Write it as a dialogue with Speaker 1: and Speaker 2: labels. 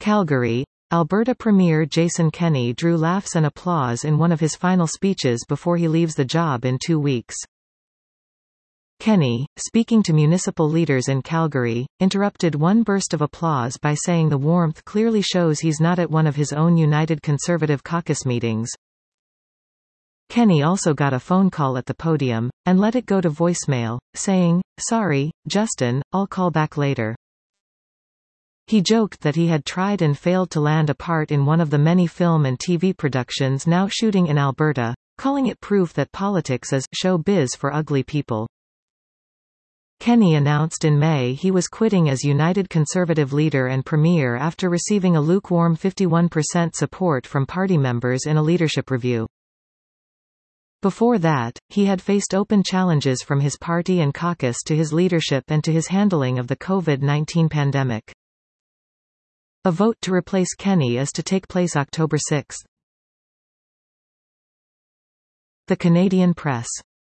Speaker 1: Calgary, Alberta Premier Jason Kenney drew laughs and applause in one of his final speeches before he leaves the job in 2 weeks. Kenney, speaking to municipal leaders in Calgary, interrupted one burst of applause by saying the warmth clearly shows he's not at one of his own United Conservative caucus meetings. Kenney also got a phone call at the podium, and let it go to voicemail, saying, "Sorry, Justin, I'll call back later." He joked that he had tried and failed to land a part in one of the many film and TV productions now shooting in Alberta, calling it proof that politics is show biz for ugly people. Kenney announced in May he was quitting as United Conservative leader and premier after receiving a lukewarm 51% support from party members in a leadership review. Before that, he had faced open challenges from his party and caucus to his leadership and to his handling of the COVID-19 pandemic. A vote to replace Kenney is to take place October 6. The Canadian Press.